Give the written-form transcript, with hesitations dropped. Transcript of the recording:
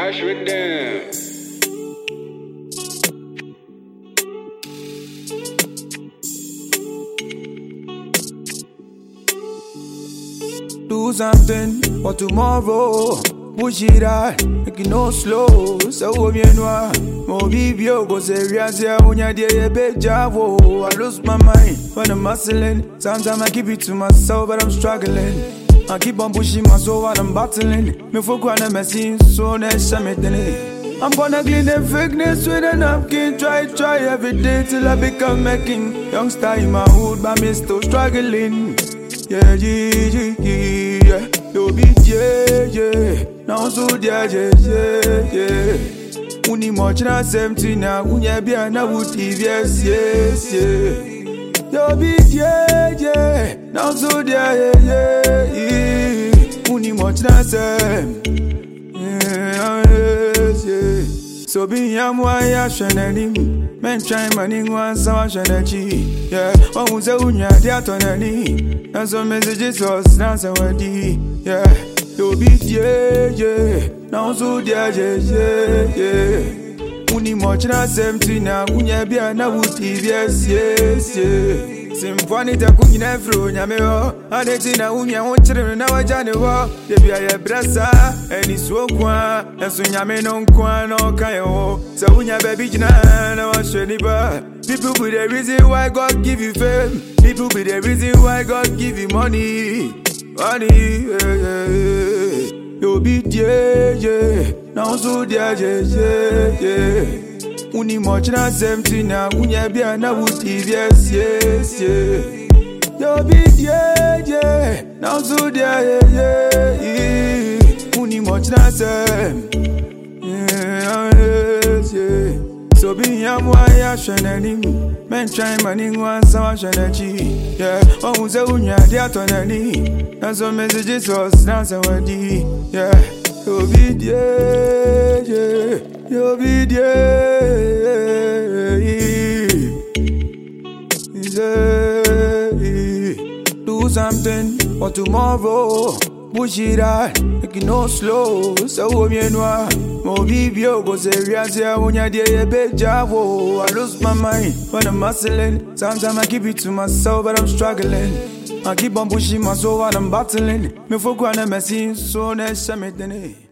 Cash with them. Do something for tomorrow. Push it out, make it no slow. So bien noir, mo bibio go serious ya unya die be javo. I lose my mind when I'm hustling. Sometimes I keep it to myself, but I'm struggling. I keep on pushing my soul while I'm battling. Me folk wanna messy, so next time I'm gonna clean the fakeness with a napkin. Try every day till I become making. Youngster in my hood, but me still struggling. Yeah. Yo be yeah. Now so yeah. Uni much na empty now. Unya be na wuti yes. Yo be yeah. Now so yeah. Uni much na empty. Yeah. So be yamwa ya shenani. Men try money once I shenani. Yeah. Oh so unya dia tonani. And some messages was dance away. Yeah. Yo be yeah. Now so yeah. Uni much na empty now. Unya be na wuti yes. Symphony ta kunyina fro nyame ho adeti na umia ho kire na wajane ho de bia ye brasa eni so kwa enso nyame no kwa no kan ho se unya baby gina na wa sheni ba. People be the reason why God give you fame. People be the reason why God give you money. Yo be yeah. Now so yeah. Uni much na empty now. Unya be na wuti yes. Yo be yeah. Now so yeah. Uni much na empty. Yeah. So be yamwa ya shenani. Men try money once I shenani. Yeah. Oh so unya dia tonani. And some messages was dance away. Yeah. Yo be yeah. Yo be do something for tomorrow. Push it out, make it no slow. So bien noir, mo bibio go serious ya unya die be javo. I lose my mind when I'm hustling. Sometimes I keep it to myself, but I'm struggling. I keep on pushing my soul while I'm battling. Me folk wanna messy, so next time